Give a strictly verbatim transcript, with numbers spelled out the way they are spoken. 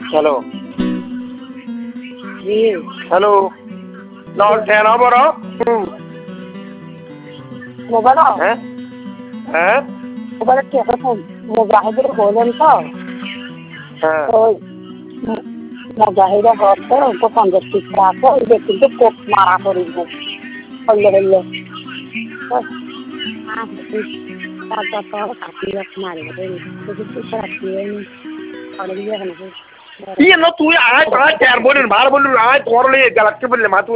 hello hello ten বড় mobile হ্যাঁ হ্যাঁ মোবাইলের টাকা মুজাহিদের বললেন তো হ্যাঁ ওই মুজাহিদের হচ্ছে ওকে পঞ্চাশ টিকা আছে ওই কিন্তু কোপ মারা করিব হইলে হইলে তারপর তো কাটি মারি তুই আয় আয় চার বোনের ভার বলল আয় তোর লেগে গেলাক্তি বললে মা